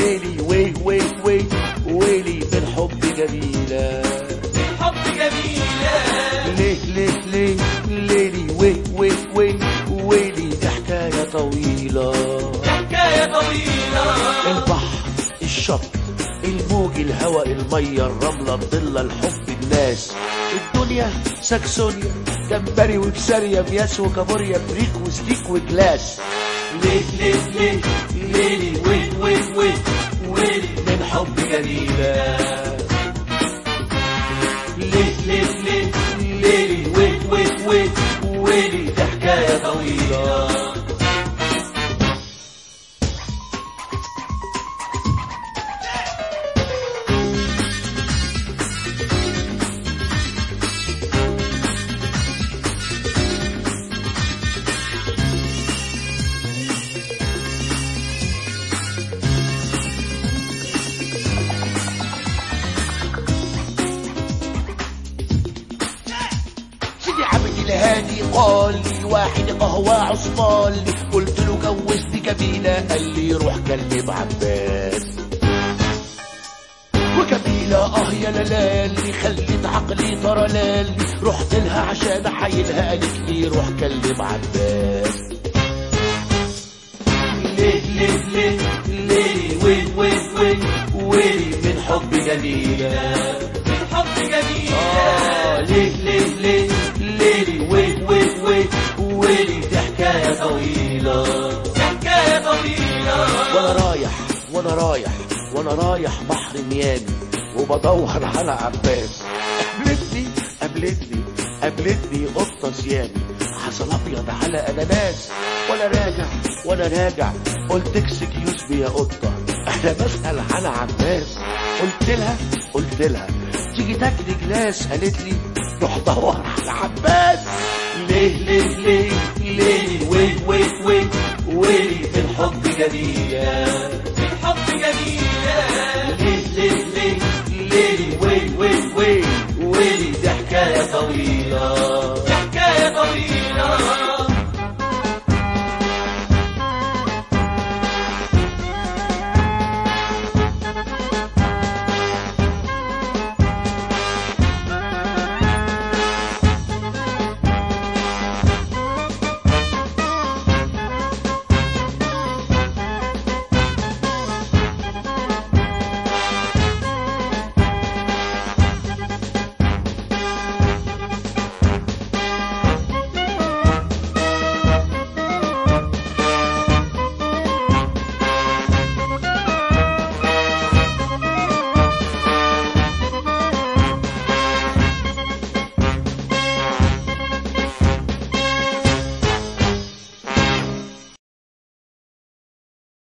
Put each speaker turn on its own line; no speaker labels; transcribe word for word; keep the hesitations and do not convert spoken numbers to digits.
ليلي وي وي وي ويلي من حب جميلة
من حب جميلة.
ليه ليه ليه ليلي وي وي وي ويلي دي حكاية طويلة
حكاية طويلة.
البحر الشط الموج الهواء المية الرملة الضلة الحب الناس الدنيا ساكسونيا جمبري وبسارية مياس وكابوريا بريك وستيك وجلاس
ليه ليه ليه ليلي وي وي وي ويلي
من حب جميلة
ليه ليه ليه ليلي وي وي وي ويلي دي حكاية طويلة.
الهادي قال لي واحد قهوة عصفان لي قلت له جوزت جميلة قال لي روح كلم عباس وجميلة اه يا لالي خلت عقلي طرلالي رحت لها عشان احايلها قالت لي روح كلم عباس
ليه ليه ليه ليه وي وي وي ويلي من حب جميلة من حب جميلة.
آه
ليه ليه ليه ليلي وي وي وي ويلي دي حكاية طويلة دي حكاية طويلة.
وانا رايح وانا رايح وانا رايح بحر ميامي وبدور على عباس قابلتني قابلتني قابلتني قطة سيامي حصل ابيض على اناناس وانا راجع وانا راجع قلت اكسكيوز بي يا قطة انا بسأل على عباس قلت لها قلت لها تيجي تاكلي جلاس قالت لي روح دور على عباس
ليه ليه ليه ليه وي وي وي ويلي من حب جميلة من حب جميلة.